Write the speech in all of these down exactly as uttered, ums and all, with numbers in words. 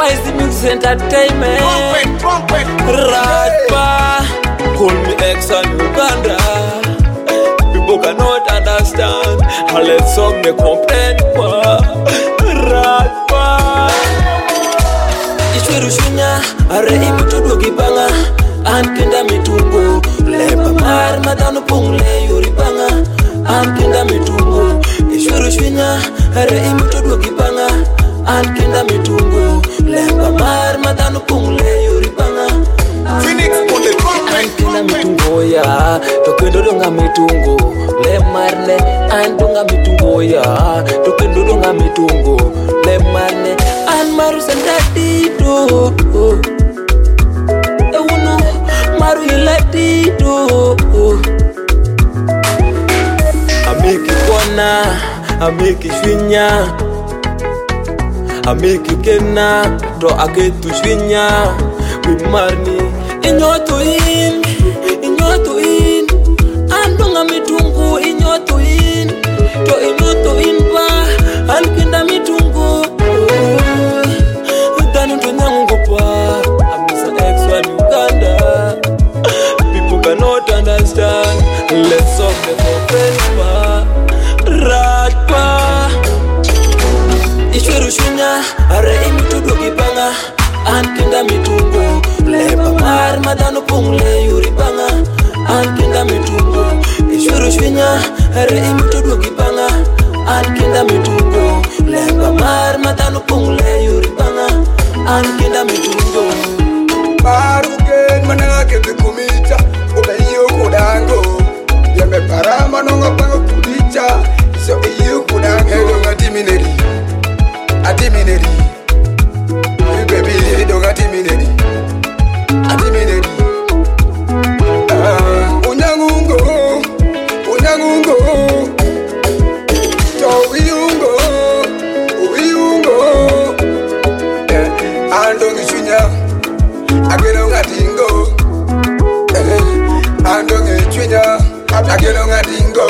Spicy Mix Entertainment. Trumpet, trumpet. Radpa, call me ex and Uganda. People cannot understand. How let's song me comprehend. Radpa. Ishweru shunya, are imito dogibanga. Ankinda mitungo, lepa mar madano pungle yuribanga. Ankinda mitungo, ishweru shunya, are imito dogibanga. Ankinda mitungo, lepa mar madano pungle yuribanga. Phoenix on the trumpet, Ankinda trumpet. mitungo ya, tokendo donga mitungo. Le marne, andonga mitungo ya, tokendo donga mitungo. Le marne, an maru sandadito. Euno, maru ilatito. Amiki kona, amiki shwinya. Amiki kena, to aketu shwinya. Wimarni, inyoto in, inyoto in. Andonga mitungu, inyoto in. To inyoto in ba, ankinda mitungu. Danu to nyango pa, amisa ex one Uganda. People cannot understand. Let's talk the friends. Radpa. Ishweru shunya, are imito dogibanga. Ankinda mitungo, lepa mar madano pungle yuribanga. Ankinda mitungo, ishweru shunya, are imito dogibanga. Ankinda mitungo, lepa mar madano pungle yuribanga. Ankinda mitungo. Maruken manake te kumita, umeyo kudango. Yeme parama nonga pango kudicha, so iyo kudango. Hello ngatimineri, atimineri. Hey baby, don't atimineri, atimineri. Ah, unyangungo, unyangungo. To uyungo, uyungo. Eh, andongi chunya. Agelo ngatingo, eh. Andongi chunya. Agelo ngatingo,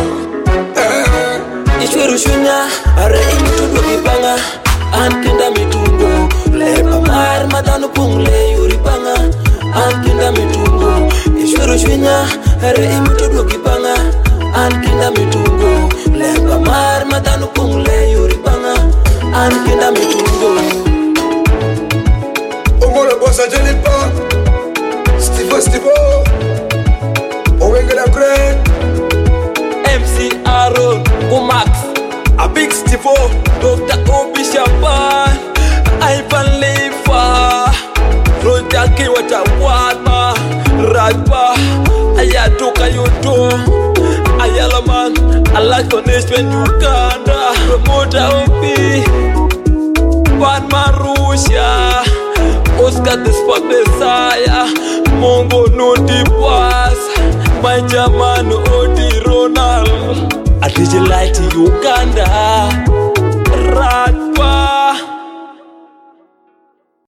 eh. Ishweru shunya, are imito dogibanga. Ankinda mitungo, lepa mar madano pungle yuribanga. Ankinda mitungo, ishweru shunya, are imito dogibanga. Ankinda mitungo, lepa mar madano pungle yuribanga. Ankinda mitungo. Ongolo bossa jenipa, Stivo Stivo, Owengela great, M C Aaron, Umax, a big Stivo, Doctor Obi Shaban, Ivan Leifa, Roger Kiwata Wadma, Radpa, Ayatoka Yoto, Ayalaman, Alasko Nation Uganda, Promoter Obi, Wadma Russia, Oscar the Sport Messiah, Mongo Noti Boas, my German Odi Ronald, I D J Light Uganda, Radpa.